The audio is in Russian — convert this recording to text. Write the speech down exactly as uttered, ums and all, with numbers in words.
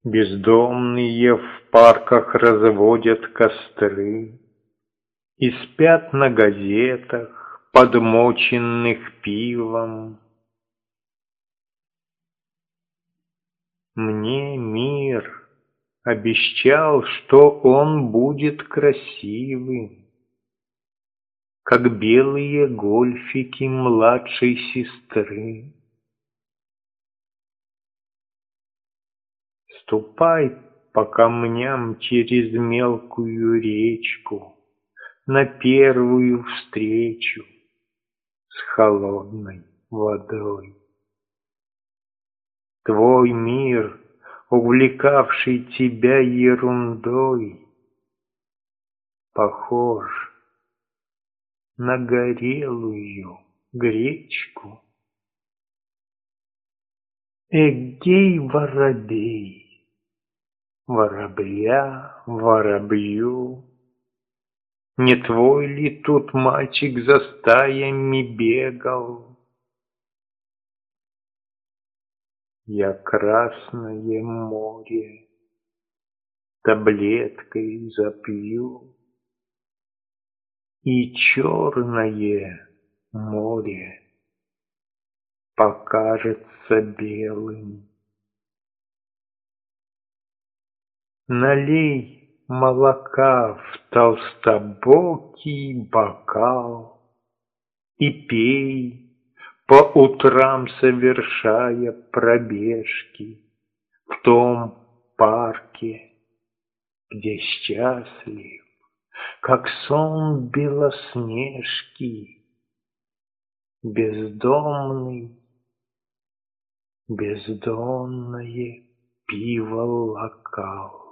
Бездомные в парках разводят костры И спят на газетах, подмоченных пивом. Мне мир обещал, что он будет красивым, Как белые гольфики младшей сестры. Ступай по камням через мелкую речку На первую встречу с холодной водой. Твой мир, увлекавший тебя ерундой, Похож на горелую гречку. Эгей, воробей, воробья воробью, Не твой ли тут мальчик за стаями бегал? Я Красное море таблеткой запью, И Черное море покажется белым. Налей молока в толстобокий бокал И пей, по утрам совершая пробежки В том парке, где счастлив, как сон Белоснежки, Бездомный, бездонное пиво-локал.